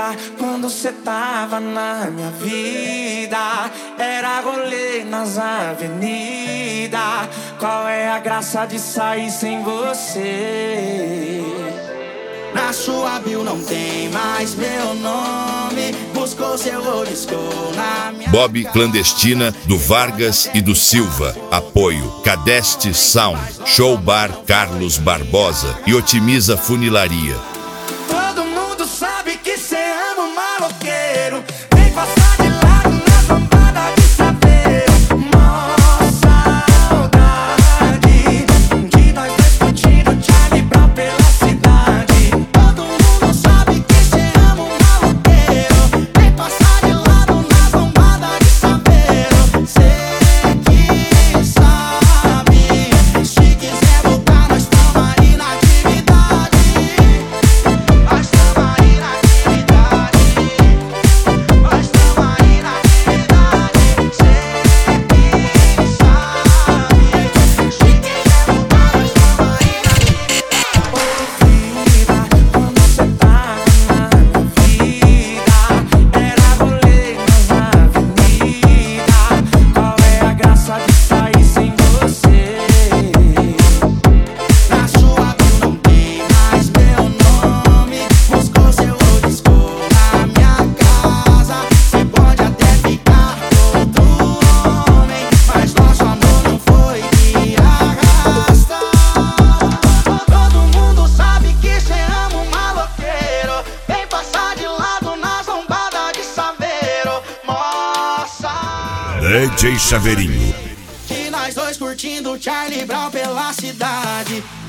quando cê tava na minha vida, era rolê nas avenidas. Qual é a graça de sair sem você? Na sua bio não tem mais meu nome. Buscou seu oliscou na minha Bob Clandestina, do Vargas e do Silva. Apoio Cadeste Sound, Show Bar Carlos Barbosa e Otimiza Funilaria. Todo mundo sabe que cê ama um maloqueiro. Vem passar de lado na zombada de saber. Mó saudade de nós dois curtindo Charlie Brown pela cidade. Todo mundo sabe que cê ama um maloqueiro. Vem passar de lado na zombada de saber. Cê que sabe, se quiser voltar nós tamo aí na atividade. Nós tamo aí na atividade. Nós tamo aí na atividade. Cê que sabe, se quiser voltar nós tamo aí na atividade. Quando cê tava na minha vida, era rolê nas avenidas. Qual é a graça de sair sem você? Na sua bio não tem mais meu nome. Buscou seu oliscou na minha casa. Cê pode até ficar outro homem, mas nosso amor não foi de arrasta. Todo mundo sabe que cê ama um maloqueiro. Vem passar de lado na zombada de Saveiro. Moça, DJ Chaveirinho. de nós dois curtindo Charlie Brown pela cidade.